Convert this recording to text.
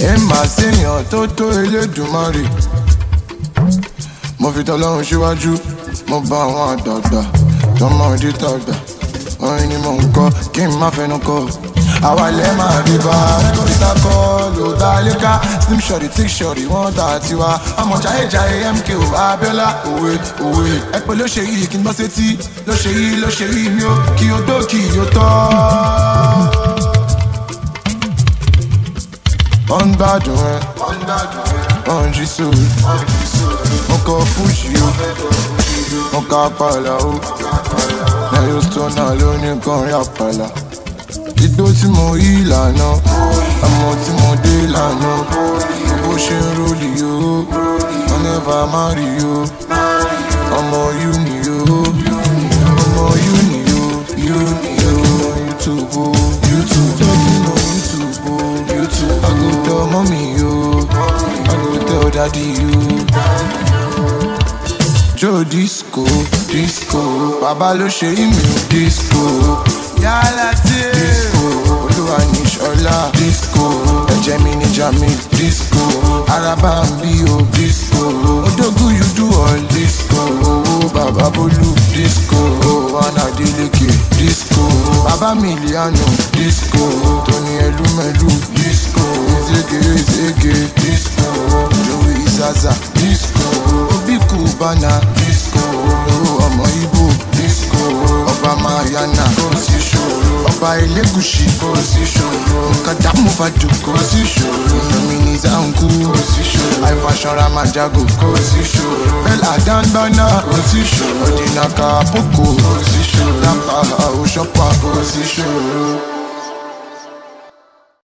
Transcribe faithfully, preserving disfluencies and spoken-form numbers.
ẹ máa ṣèyàn tó tó Elédùmarè. Mo fi t'Ọlọ́run síwájú, mo bá àwọn àgbààgbà tọmọdé tàgbà. Orin ni mò ń kọ kí n má fẹnu kọ. Àwa lè máa rí bá kórìíta kọ́ ló dá léka. Slim shorty thick shorty wọ́n tà tiwa. Ọmọ jayéjayé M K O Abiola òwe òwe. Ẹ pé ló ṣe yìí kí n gbọ́ sétí. Ló ṣe yìí ló ṣe yìí mi ó kí o dó kí o tọ́. Wọ́n ń gbádùn ẹ, wọ́n ń jí sóòrè. Mo kọ fújì o, mo ka pàlà o. Lẹ́yìn stona ló ní kan rí àpàlà. Igbó tí mo yí ìlànà, àmọ́ tí mo dé ìlànà. Bó ṣe ń rólì o, wọ́n nẹ́fà máa rí o. Ọmọ yú ni o, ọmọ yú ni o, yú ni o. YouTube o, YouTube talking on YouTube o, YouTube. I go tell mommy o, I go tell daddy o. Joe disco, disco. Bàbá ló ṣe ìmì disco. Yálà tí disco. Olúwa ní ṣọlá disco. Ẹ̀jẹ̀ mi ní jami disco. Araba ń bí o disco. Odógún you do all disco. Bàbá Bólú disco. Wọn Adélékè disco. Bàbá Miliano disco. Tony Elumelu disco. Ezege Ezege disco. Joey Zaza disco. Obi Cubana disco. Ọmọ Igbo disco. Ọba Mayana kò sí ṣòro. Ọba Elégùṣì kò sí ṣòro. Nkàdá Mufadu kò sí ṣòro. Dominic Zanku kò sí ṣòro. Àìfàṣọra Majago kò sí ṣòro. Bella Dangbana kò sí ṣòro. Odinaka Apoko kò sí ṣòro. Lápá Òṣọ́pà kò sí ṣòro.